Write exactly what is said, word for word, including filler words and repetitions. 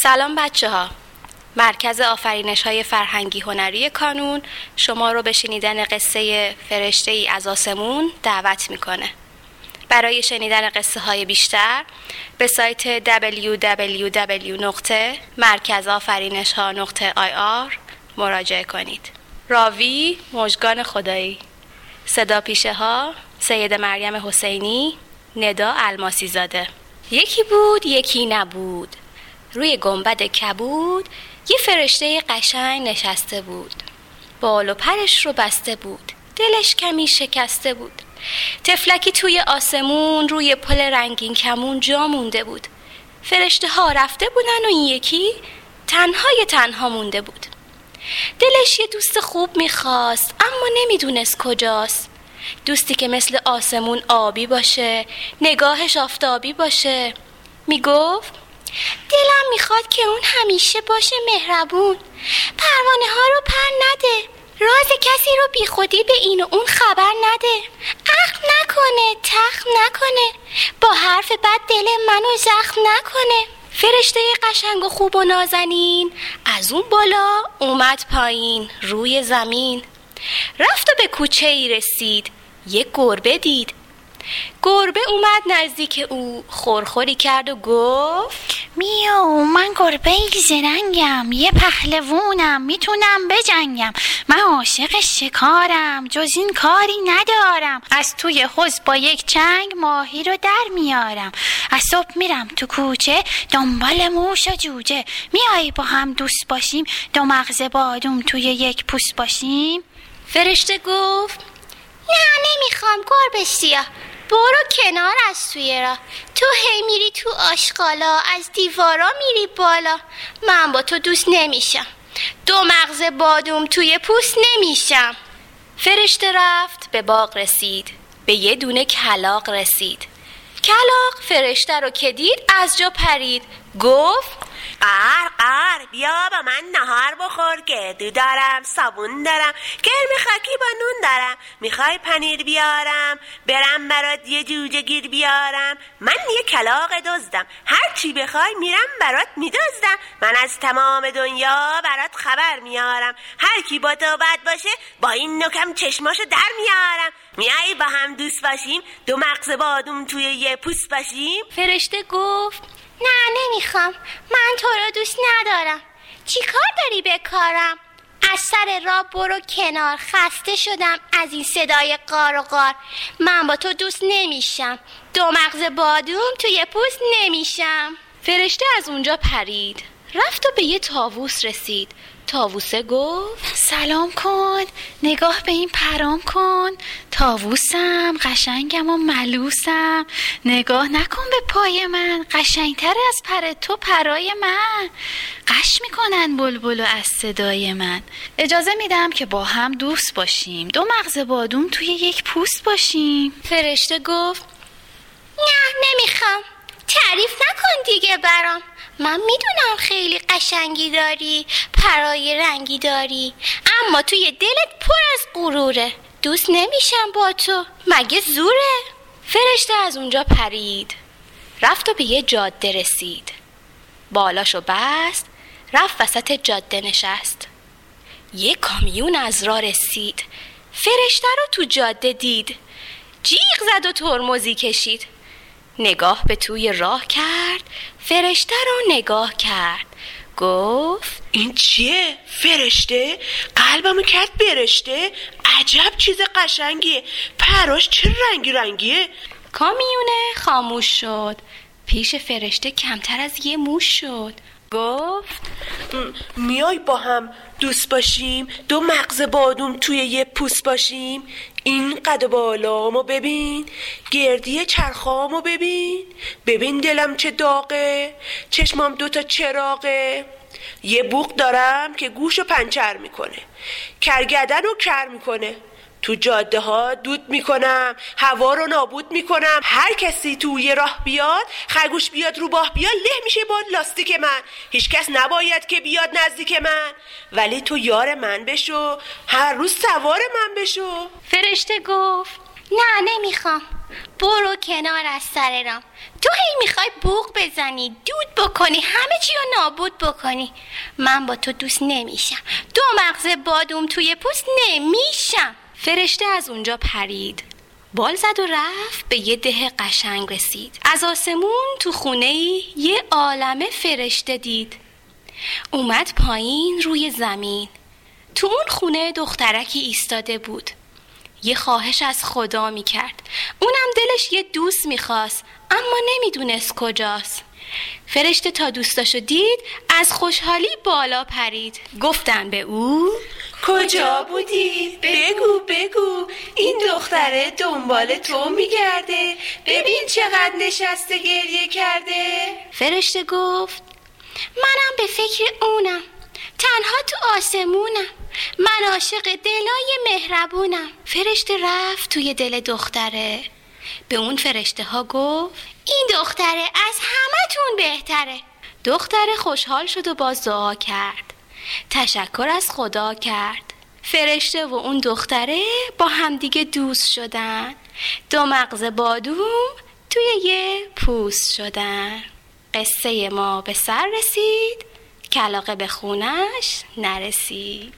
سلام بچه ها. مرکز آفرینش های فرهنگی هنری کانون شما رو به شنیدن قصه فرشته ای از آسمون دعوت میکنه. برای شنیدن قصه های بیشتر به سایت دبلیو دبلیو دبلیو نقطه مرکز آفرینش ها نقطه آی آر مراجعه کنید. راوی مژگان خدایی، صدا پیشه ها سید مریم حسینی، ندا الماسی زاده. یکی بود یکی نبود، روی گنبد کبود یه فرشته قشنگ نشسته بود. بال و پرش رو بسته بود، دلش کمی شکسته بود. تفلکی توی آسمون روی پل رنگین کمون جا مونده بود. فرشته ها رفته بودن و این یکی تنهای تنها مونده بود. دلش یه دوست خوب میخواست اما نمیدونست کجاست. دوستی که مثل آسمون آبی باشه، نگاهش آفتابی باشه. میگفت دلم میخواد که اون همیشه باشه مهربون، پروانه ها رو پر نده، راز کسی رو بی خودی به این و اون خبر نده، عقل نکنه، تخم نکنه، با حرف بد دل منو زخم نکنه. فرشته قشنگ و خوب و نازنین از اون بالا اومد پایین روی زمین. رفت و به کوچه ای رسید، یک گربه دید. گربه اومد نزدیک او، خورخوری کرد و گفت میو، من گربه ای زرنگم، یه پهلوونم، میتونم بجنگم. من عاشق شکارم، جز این کاری ندارم. از توی حوض با یک چنگ ماهی رو در میارم. از صبح میرم تو کوچه دنبال موش و جوجه. میای با هم دوست باشیم، دو مغز بادوم توی یک پوست باشیم؟ فرشته گفت نه نمیخوام گربه سیاه، برو کنار از توی راه. تو هی میری تو آشغالا، از دیوارا میری بالا. من با تو دوست نمیشم، دو مغز بادوم توی پوست نمیشم. فرشته رفت به باغ رسید، به یه دونه کلاغ رسید. کلاغ فرشته رو که دید از جا پرید، گفت قر قر بیا با من نهار بخور، گردو دارم، صابون دارم، گرم خاکی با نون دارم. میخوای پنیر بیارم، برم برات یه جوجه گیر بیارم؟ من یه کلاغ دزدم، هر چی بخوای میرم برات میدزدم. من از تمام دنیا برات خبر میارم، هر کی با تو بد باشه با این نوکم چشماشو در میارم. میای با هم دوست باشیم، دو مغز بادوم توی یه پوست باشیم؟ فرشته گفت نه نمیخوام، من تو رو دوست ندارم. چی کار داری به کارم؟ از سر راه برو کنار، خسته شدم از این صدای قار و قار. من با تو دوست نمیشم، دو مغز بادوم توی پوست نمیشم. فرشته از اونجا پرید، رفت و به یه طاووس رسید. طاووسه گفت سلام کن، نگاه به این پرام کن. طاووسم، قشنگم و ملوسم. نگاه نکن به پای من، قشنگتر از پر تو پرای من. قش میکنن بلبل از صدای من. اجازه میدم که با هم دوست باشیم، دو مغز بادوم توی یک پوست باشیم. فرشته گفت نه نمیخوام، تعریف نکن دیگه برام. من میدونم خیلی قشنگی داری، پرای رنگی داری، اما توی دلت پر از غروره. دوست نمیشم با تو، مگه زوره؟ فرشته از اونجا پرید، رفت و به یه جاده رسید. بالاشو بست، رفت وسط جاده نشست. یه کامیون از راه رسید، فرشته رو تو جاده دید. جیغ زد و ترمزی کشید. نگاه به توی راه کرد، فرشته رو نگاه کرد. گفت این چیه فرشته؟ قلبمو کرد برشته. عجب چیز قشنگیه، پراش چه رنگی رنگیه. کامیونه خاموش شد، پیش فرشته کمتر از یه موش شد. گفت میای با هم دوست باشیم، دو مغز بادوم توی یه پوست باشیم؟ این قد بالامو ببین، گردی چرخامو ببین، ببین دلم چه داغه، چشمام دوتا چراغه. یه بوق دارم که گوشو پنچر میکنه، کرگدن رو کر میکنه. تو جاده ها دود میکنم، هوا رو نابود میکنم. هر کسی توی راه بیاد، خرگوش بیاد رو باه بیاد، له میشه با لاستیک من. هیچ کس نباید که بیاد نزدیک من، ولی تو یار من بشو، هر روز سوار من بشو. فرشته گفت نه نمیخوام. برو کنار از سر رام. تو هی میخوای بوق بزنی، دود بکنی، همه چی رو نابود بکنی. من با تو دوست نمیشم. دو مغز بادوم توی پوست نمیشم. فرشته از اونجا پرید، بال زد و رفت به یه ده قشنگ رسید. از آسمون تو خونه یه عالمه فرشته دید. اومد پایین روی زمین. تو اون خونه دخترکی ایستاده بود. یه خواهش از خدا میکرد. اونم دلش یه دوست میخواست، اما نمیدونست کجاست. فرشته تا دوستاشو دید از خوشحالی بالا پرید. گفتن به او کجا بودی؟ بگو بگو، این دختره دنبال تو میگرده، ببین چقدر نشسته گریه کرده. فرشته گفت منم به فکر اونم، تنها تو آسمونم، من عاشق دلای مهربونم. فرشته رفت توی دل دختره. به اون فرشته ها گفت این دختره از همه تون بهتره. دختره خوشحال شد و باز دعا کرد. تشکر از خدا کرد. فرشته و اون دختره با همدیگه دوست شدن. دو مغز بادوم توی یه پوست شدن. قصه ما به سر رسید، کلاغه به خونش نرسید.